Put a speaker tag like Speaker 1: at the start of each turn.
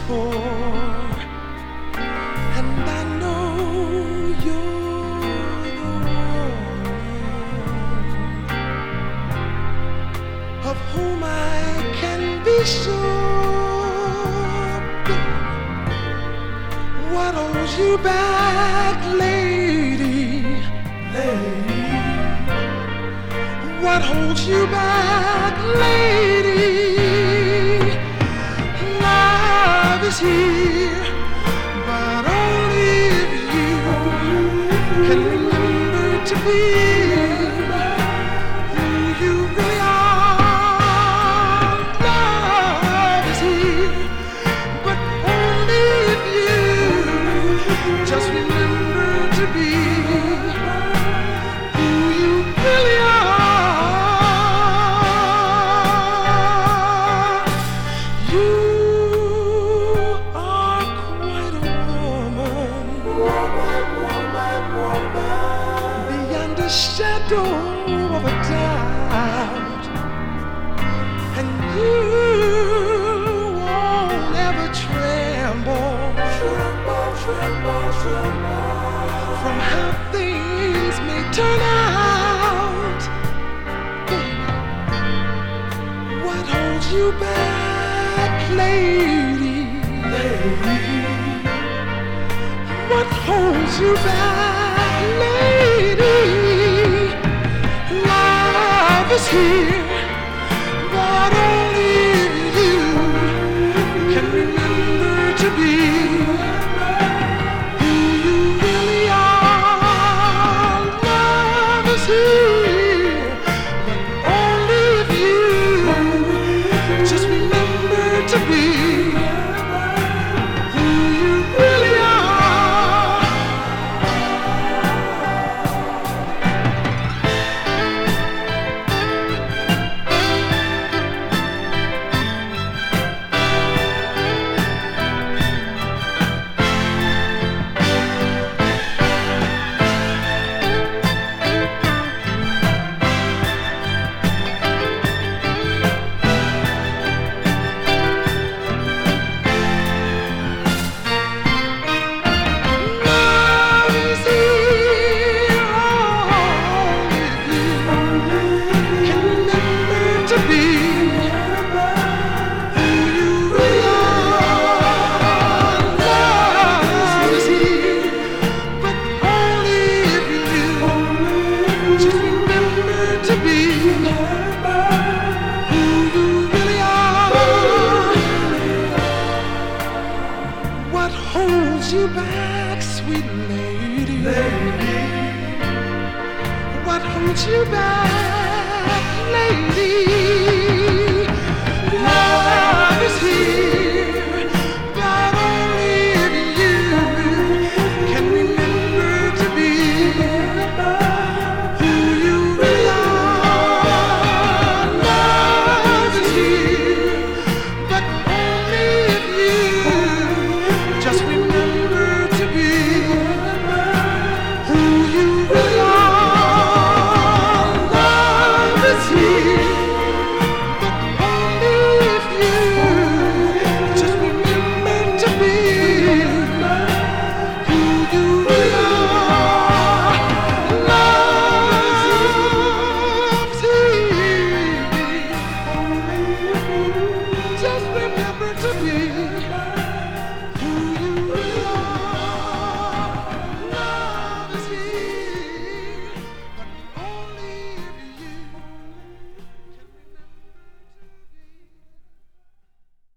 Speaker 1: for, and I know you're the one of whom I can be sure. What holds you back, lady? Lady. What holds you back, lady? Love is here, but only if you can remember to be who you really are. Love is here, but only if you just remember to be who you really are. You are quite a woman, beyond a shadow of a doubt, and you won't ever tremble from how things may turn out. What holds you back, lady? What holds you back, lady? Love is here, but only you can remember to be who you really are. Love is here, but only if you just remember to be who you really are. What holds you back, sweet lady? What holds you back, lady?